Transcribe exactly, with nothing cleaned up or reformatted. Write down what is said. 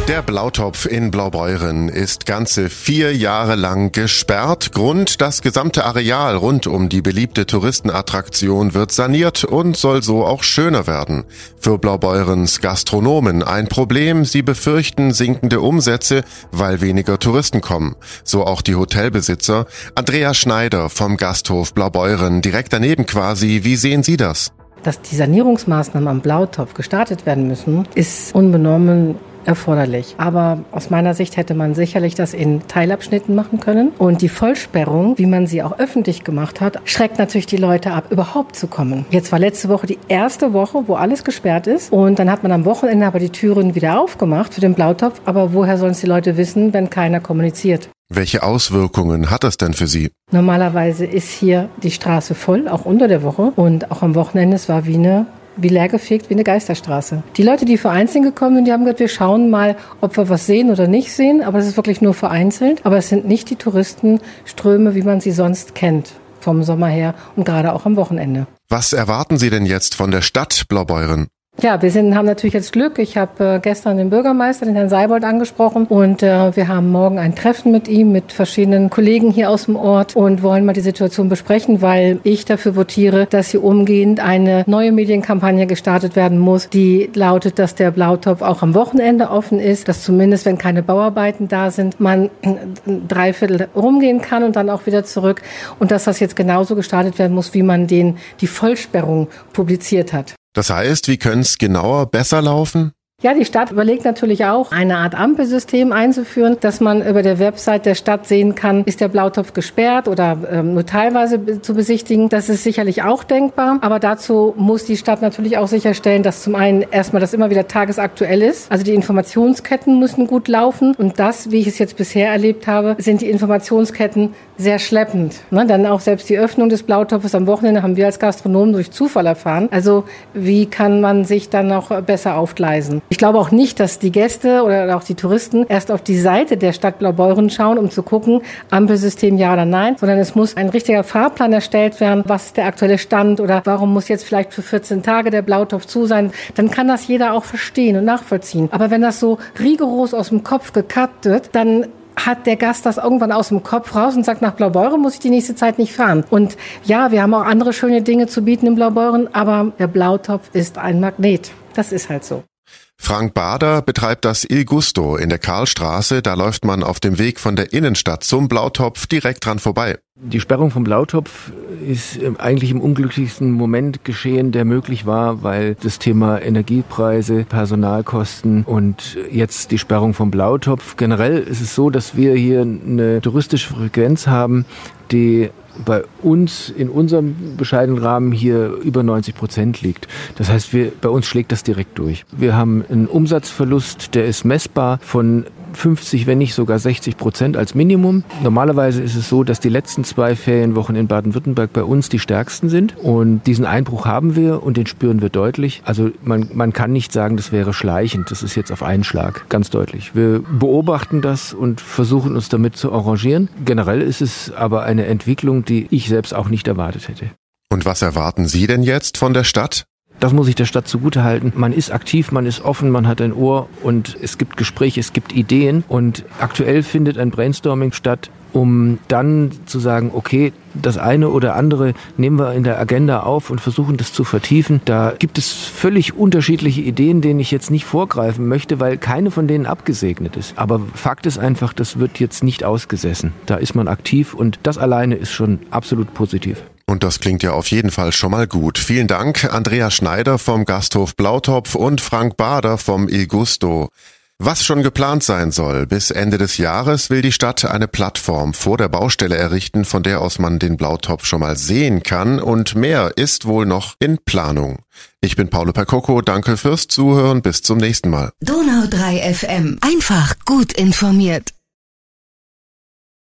Der Blautopf in Blaubeuren ist ganze vier Jahre lang gesperrt. Grund: das gesamte Areal rund um die beliebte Touristenattraktion wird saniert und soll so auch schöner werden. Für Blaubeurens Gastronomen ein Problem. Sie befürchten sinkende Umsätze, weil weniger Touristen kommen. So auch die Hotelbesitzer. Andrea Schneider vom Gasthof Blaubeuren, direkt daneben quasi. Wie sehen Sie das? Dass die Sanierungsmaßnahmen am Blautopf gestartet werden müssen, ist unbenommen erforderlich. Aber aus meiner Sicht hätte man sicherlich das in Teilabschnitten machen können. Und die Vollsperrung, wie man sie auch öffentlich gemacht hat, schreckt natürlich die Leute ab, überhaupt zu kommen. Jetzt war letzte Woche die erste Woche, wo alles gesperrt ist. Und dann hat man am Wochenende aber die Türen wieder aufgemacht für den Blautopf. Aber woher sollen es die Leute wissen, wenn keiner kommuniziert? Welche Auswirkungen hat das denn für Sie? Normalerweise ist hier die Straße voll, auch unter der Woche. Und auch am Wochenende, es war wie eine wie leergefegt, wie eine Geisterstraße. Die Leute, die vereinzelt gekommen sind, die haben gesagt, wir schauen mal, ob wir was sehen oder nicht sehen. Aber es ist wirklich nur vereinzelt. Aber es sind nicht die Touristenströme, wie man sie sonst kennt, vom Sommer her und gerade auch am Wochenende. Was erwarten Sie denn jetzt von der Stadt Blaubeuren? Ja, wir sind, haben natürlich jetzt Glück. Ich habe äh, gestern den Bürgermeister, den Herrn Seibold, angesprochen und äh, wir haben morgen ein Treffen mit ihm, mit verschiedenen Kollegen hier aus dem Ort und wollen mal die Situation besprechen, weil ich dafür votiere, dass hier umgehend eine neue Medienkampagne gestartet werden muss, die lautet, dass der Blautopf auch am Wochenende offen ist, dass zumindest, wenn keine Bauarbeiten da sind, man ein Dreiviertel rumgehen kann und dann auch wieder zurück und dass das jetzt genauso gestartet werden muss, wie man den die Vollsperrung publiziert hat. Das heißt, wie könnte es genauer besser laufen? Ja, die Stadt überlegt natürlich auch, eine Art Ampelsystem einzuführen, dass man über der Website der Stadt sehen kann, ist der Blautopf gesperrt oder ähm, nur teilweise be- zu besichtigen. Das ist sicherlich auch denkbar. Aber dazu muss die Stadt natürlich auch sicherstellen, dass zum einen erstmal das immer wieder tagesaktuell ist. Also die Informationsketten müssen gut laufen. Und das, wie ich es jetzt bisher erlebt habe, sind die Informationsketten sehr schleppend. Ne? Dann auch selbst die Öffnung des Blautopfes am Wochenende haben wir als Gastronomen durch Zufall erfahren. Also wie kann man sich dann noch besser aufgleisen? Ich glaube auch nicht, dass die Gäste oder auch die Touristen erst auf die Seite der Stadt Blaubeuren schauen, um zu gucken, Ampelsystem ja oder nein, sondern es muss ein richtiger Fahrplan erstellt werden. Was ist der aktuelle Stand oder warum muss jetzt vielleicht für vierzehn Tage der Blautopf zu sein? Dann kann das jeder auch verstehen und nachvollziehen. Aber wenn das so rigoros aus dem Kopf gekappt wird, dann hat der Gast das irgendwann aus dem Kopf raus und sagt, nach Blaubeuren muss ich die nächste Zeit nicht fahren. Und ja, wir haben auch andere schöne Dinge zu bieten in Blaubeuren, aber der Blautopf ist ein Magnet. Das ist halt so. Frank Bader betreibt das Il Gusto in der Karlstraße. Da läuft man auf dem Weg von der Innenstadt zum Blautopf direkt dran vorbei. Die Sperrung vom Blautopf ist eigentlich im unglücklichsten Moment geschehen, der möglich war, weil das Thema Energiepreise, Personalkosten und jetzt die Sperrung vom Blautopf. Generell ist es so, dass wir hier eine touristische Frequenz haben, die bei uns in unserem bescheidenen Rahmen hier über neunzig Prozent liegt. Das heißt, wir, bei uns schlägt das direkt durch. Wir haben einen Umsatzverlust, der ist messbar von fünfzig, wenn nicht sogar sechzig Prozent als Minimum. Normalerweise ist es so, dass die letzten zwei Ferienwochen in Baden-Württemberg bei uns die stärksten sind. Und diesen Einbruch haben wir und den spüren wir deutlich. Also man, man kann nicht sagen, das wäre schleichend. Das ist jetzt auf einen Schlag, ganz deutlich. Wir beobachten das und versuchen uns damit zu arrangieren. Generell ist es aber eine Entwicklung, die ich selbst auch nicht erwartet hätte. Und was erwarten Sie denn jetzt von der Stadt? Das muss ich der Stadt zugutehalten. Man ist aktiv, man ist offen, man hat ein Ohr und es gibt Gespräche, es gibt Ideen. Und aktuell findet ein Brainstorming statt, um dann zu sagen, okay, das eine oder andere nehmen wir in der Agenda auf und versuchen das zu vertiefen. Da gibt es völlig unterschiedliche Ideen, denen ich jetzt nicht vorgreifen möchte, weil keine von denen abgesegnet ist. Aber Fakt ist einfach, das wird jetzt nicht ausgesessen. Da ist man aktiv und das alleine ist schon absolut positiv. Und das klingt ja auf jeden Fall schon mal gut. Vielen Dank, Andrea Schneider vom Gasthof Blautopf und Frank Bader vom Il Gusto. Was schon geplant sein soll: bis Ende des Jahres will die Stadt eine Plattform vor der Baustelle errichten, von der aus man den Blautopf schon mal sehen kann, und mehr ist wohl noch in Planung. Ich bin Paolo Percocco, danke fürs Zuhören, bis zum nächsten Mal. Donau drei F M, einfach gut informiert.